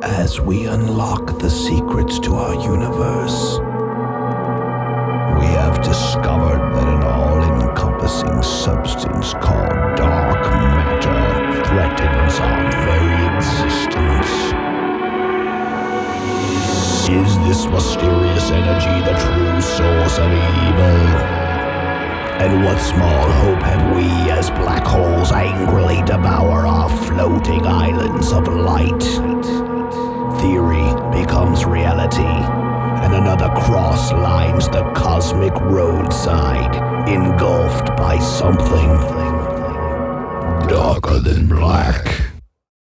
As we unlock the secrets to our universe, we have discovered that an all-encompassing substance called dark matter threatens our very existence. Is this mysterious energy the true source of evil? And what small hope have we as black holes angrily devour our floating islands of light? Theory becomes reality, and another cross lines the cosmic roadside, engulfed by something darker than black.